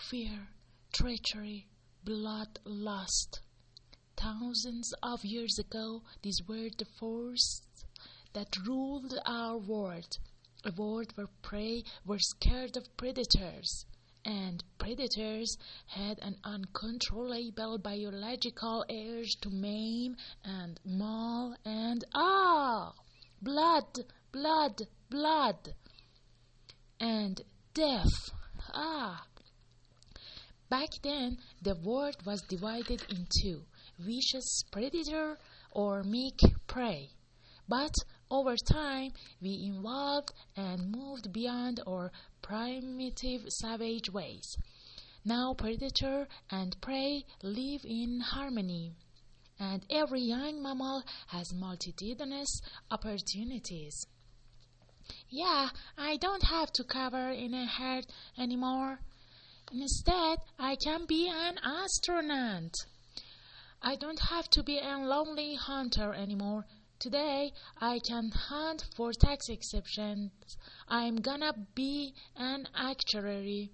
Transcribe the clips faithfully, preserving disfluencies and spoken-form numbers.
fear, treachery, bloodlust. Thousands of years ago, these were the forces that ruled our world. A world where prey were scared of predators, and predators had an uncontrollable biological urge to maim and maul and ah, blood, blood, blood, and death. Ah. Back then, the world was divided in two, vicious predator or meek prey. But over time, we evolved and moved beyond our primitive savage ways. Now predator and prey live in harmony, and every young mammal has multitudinous opportunities. Yeah, I don't have to cower in a herd anymore. Instead, I can be an astronaut. I don't have to be a lonely hunter anymore. Today, I can hunt for tax exceptions. I'm gonna be an actuary.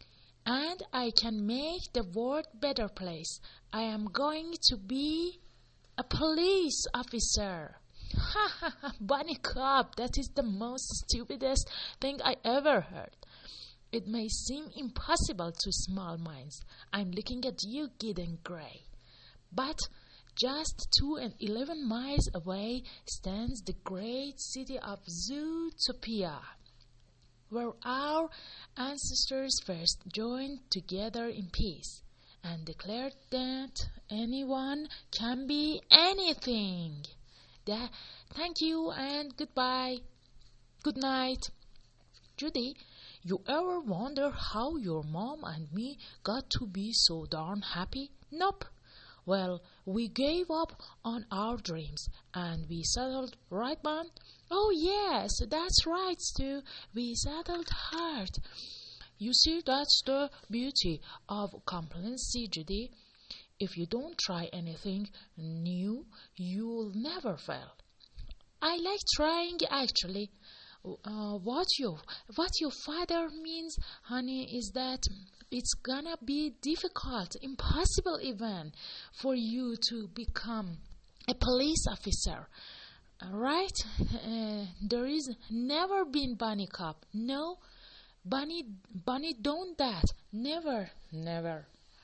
And I can make the world a better place. I am going to be a police officer. Ha ha ha, bunny cop, that is the most stupidest thing I ever heard. It may seem impossible to small minds. I'm looking at you, Gideon Gray. But just two and eleven miles away stands the great city of Zootopia, where our ancestors first joined together in peace and declared that anyone can be anything. That, thank you and goodbye. Good night. Judy, you ever wonder how your mom and me got to be so darn happy? Nope. Well, we gave up on our dreams and we settled, right, Bon? Oh, yes, that's right, Stu. We settled hard. You see, that's the beauty of complacency, Judy. If you don't try anything new, you'll never fail. I like trying, actually. Uh, what your what your father means, honey, is that it's gonna be difficult, impossible even, for you to become a police officer, right? Uh, there is never been bunny cop. No, bunny, bunny don't that. Never, never.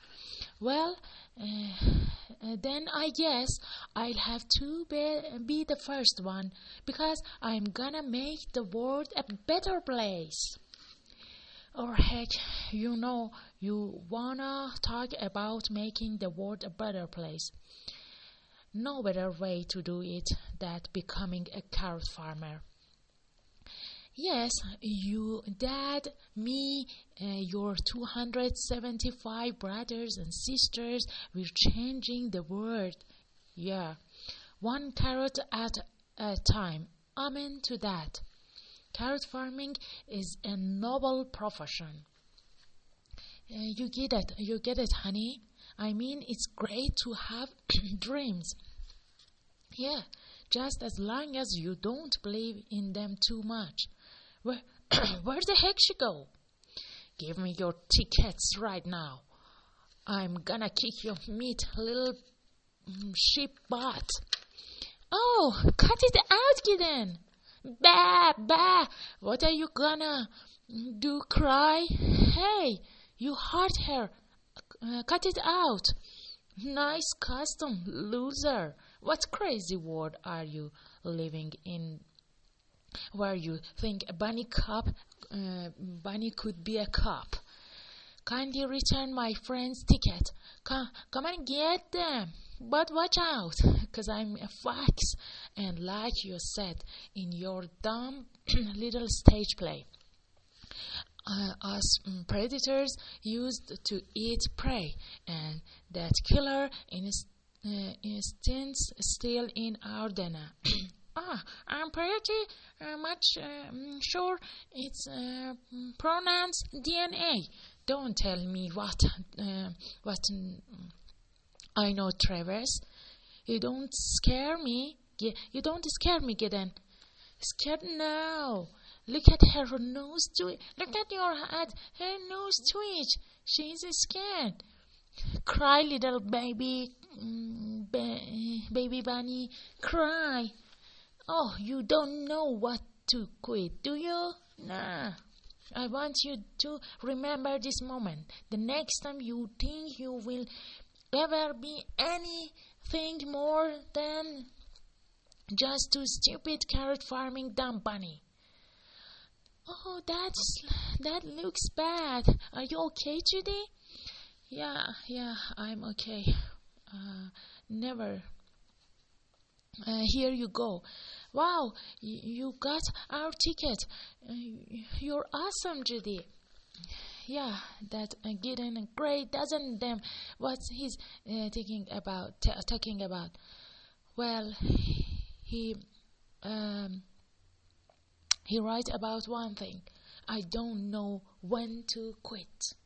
Well, uh, uh, then I guess I'll have to be, be the first one, because I'm gonna make the world a better place. Or heck, you know, you wanna talk about making the world a better place. No better way to do it than becoming a carrot farmer. Yes, you, Dad, me, uh, your two hundred seventy-five brothers and sisters, we're changing the world. Yeah, one carrot at a time. Amen to that. Carrot farming is a noble profession. Uh, you get it, you get it, honey. I mean, it's great to have dreams. Yeah, just as long as you don't believe in them too much. Where, where the heck she go? Give me your tickets right now. I'm gonna kick your meat, little mm, sheep butt. Oh, cut it out, Gideon. Bah, bah. What are you gonna do, cry? Hey, you hurt her. Uh, cut it out. Nice custom, loser. What crazy world are you living in, where you think a bunny cop, uh, bunny could be a cop? Kindly return my friend's ticket. Come, come and get them. But watch out, cause I'm a fox, and like you said in your dumb little stage play, uh, us um, predators used to eat prey, and that killer inst- uh, instincts still in our D N A. Ah, I'm pretty uh, much uh, sure it's uh, pronounced D N A. Don't tell me what uh, what um, I know, Travis. You don't scare me. You don't scare me, Gideon. Scared? No. Look at her nose twitch. Look at your head. Her nose twitch. She's scared. Cry, little baby, mm, ba- baby bunny, cry. Oh, you don't know what to quit, do you? Nah. I want you to remember this moment. The next time you think you will ever be anything more than just two stupid carrot farming dumb bunny. Oh, that's that looks bad. Are you okay, Judy? Yeah, yeah, I'm okay. Uh, never. Uh, here you go. Wow, y- you got our ticket. Uh, you're awesome, Judy. Yeah, that uh, getting great, doesn't them? What's he's uh, thinking about? T- talking about? Well, he um he write about one thing. I don't know when to quit.